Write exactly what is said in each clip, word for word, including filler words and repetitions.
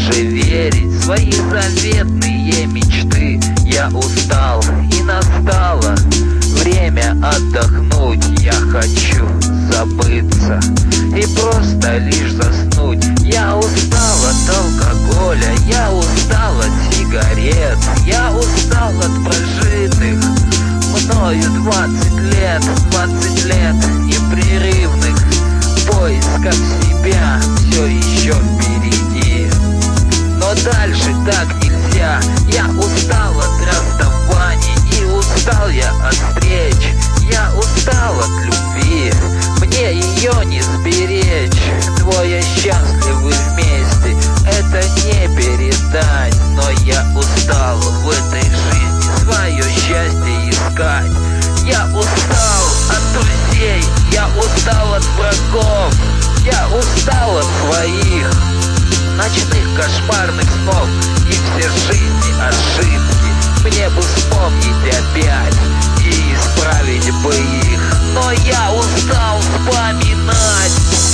уже верить в свои заветные мечты. Я устал, и настало время отдохнуть. Я хочу забыться и просто лишь заснуть. Я устал от алкоголя, я устал от сигарет, я устал от прожитых мною двадцать лет, двадцать лет непрерывных поисков себя все еще впереди. Но дальше так нельзя. Я устал от расставаний и устал я от встреч. Я устал от любви, мне ее не сберечь. Двое счастливы вместе, это не передать. Но я устал в этой жизни свое счастье искать. Я устал от друзей, я устал от врагов, я устал от своих ночных кошмарных снов. И все жизни ошибки мне бы вспомнить опять и исправить бы их. Но я устал вспоминать.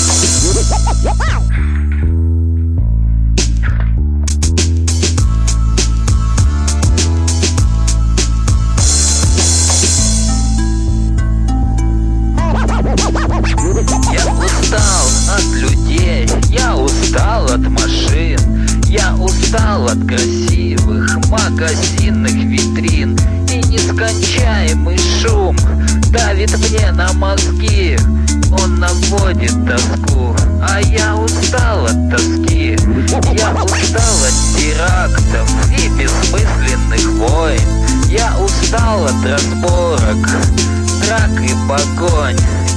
Я устал от людей, я устал от машин, я устал от красивых магазинных витрин. И нескончаемый шум давит мне на мозги, он наводит тоску, а я устал от тоски. Я устал от терактов и бессмысленных войн, я устал от разборок, драк и погонь.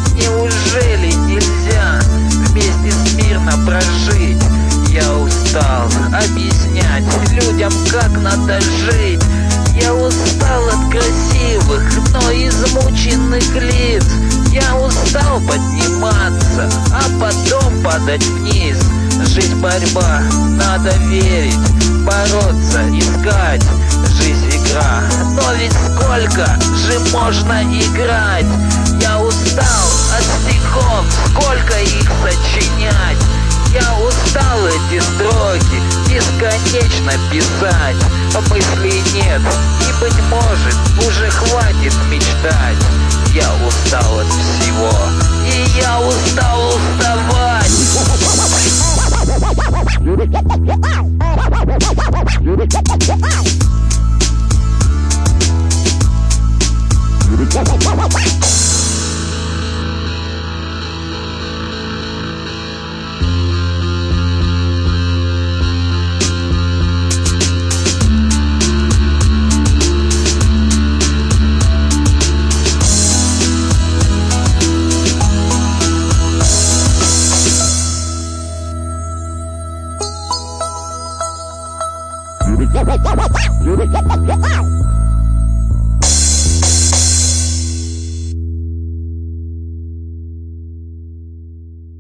Неужели нельзя вместе смирно прожить? Я устал объяснять людям, как надо жить. Я устал от красивых, но измученных лиц. Я устал подниматься, а потом падать вниз. Жизнь борьба, надо верить, бороться, искать. Жизнь игра, но ведь сколько же можно играть? Я устал от стихов, сколько их сочинять? Я устал эти строки бесконечно писать. Мыслей нет, и, быть может, уже хватит мечтать. Я устал от всего, и я устал уставать. You